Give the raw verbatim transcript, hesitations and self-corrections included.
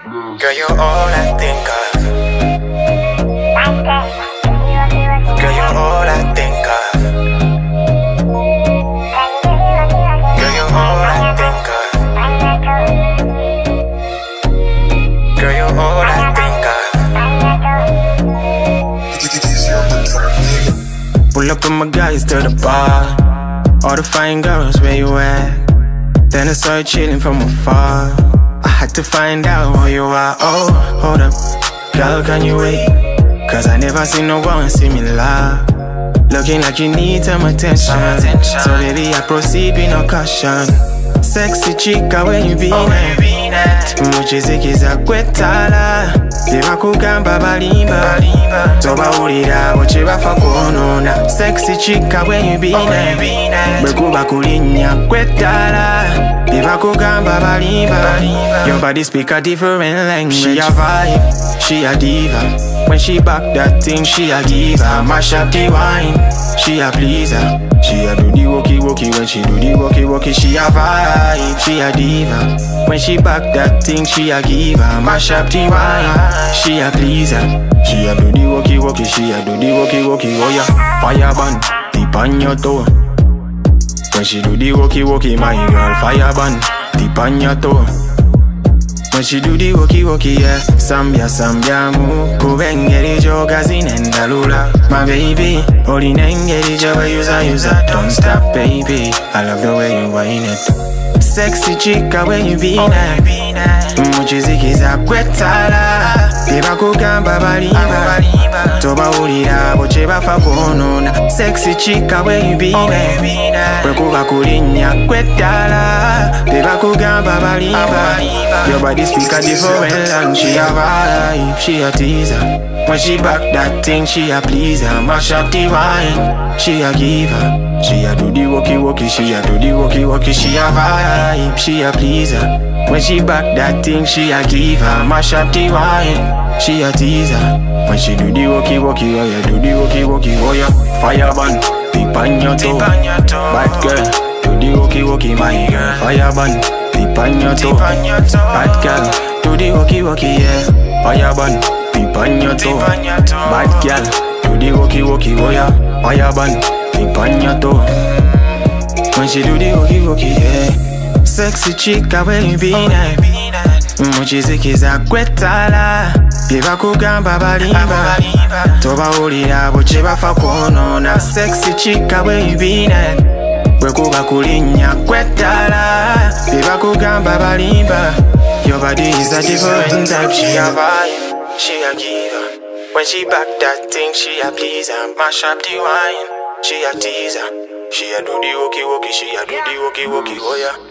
Girl, you're all I think of. Girl, you're all I think of. Girl, you're all I think of. Girl, you're all I think of. Pull up with my guys to the bar. All the fine girls, where you at? Then I saw you chilling from afar. I had to find out who you are. Oh, hold up, girl, can you wait? Cause I never seen no one see me laugh. Looking like you need some attention, so baby, I proceed with no caution. Sexy chica, where you been at? Muchiziki za kwetala Deva kugamba balimba Toba ulira boche bafa kuonona. Sexy chica, where you been at? Bekuba kulinya kwetala Deva kugamba balimba. Your body speak a different language. She a vibe, she a diva. When she back that thing, she a giver. Mash up the wine, she a pleaser. She a do the walkie walkie. When she do the walkie walkie, she a vibe, she a diva. When she back that thing, she a giver. Mash up the wine, she a pleaser. She a do the walkie walkie, she a do the walkie walkie. Oh yeah, fire burn, deep on your toe. When she do the walkie walkie, my girl, fire burn, deep on your toe. When she do the walkie walkie, yeah. Sambia sambia mu kubengeri joga zinenda lula. My baby, holy nengeri joga yuza yuza. Don't stop baby, I love the way you whine it. Sexy chica, where you been at? Muchiziki za kwetala Deva kugamba balimba Toba ulira boche bafa kuonona. Sexy chica, where you been at? Bwekuba kulinya kwetala Deva kugamba balimba. Your body speak a different language. She a vibe, she a teaser. When she back that thing, she a pleaser. Mash up the wine, she a giver. She a do the walkie walkie, she a do the walkie walkie. She a vibe, she a pleaser. When she back that thing, she a giver. Mash up the wine, she a teaser. When she do the walkie walkie, oh yeah, do the walkie walkie, oh yeah. Fire burn, deep on your toe. Bad girl, do the walkie walkie, my girl. Fire burn, deep on your toe. Bad girl, do the walkie walkie, yeah. Fire burn, deep on your toe. Bad girl, do the walkie walkie, oh yeah. Fire burn, deep on your toe. When she do the walkie walkie, yeah. Sexy chica, where you been at? Muchiziki za kwetala Deva kugamba balimba Toba ulira boche bafa kuonona. Sexy chica, where you been at? Bwekuba kulinya kwetala Deva kugamba balimba. Your body is a different type. She a vibe, she a giver. When she back that thing, she a pleaser. Mash up the wine, she a teaser. She a do the walkie walkie, she a do the walkie walkie, oh yeah.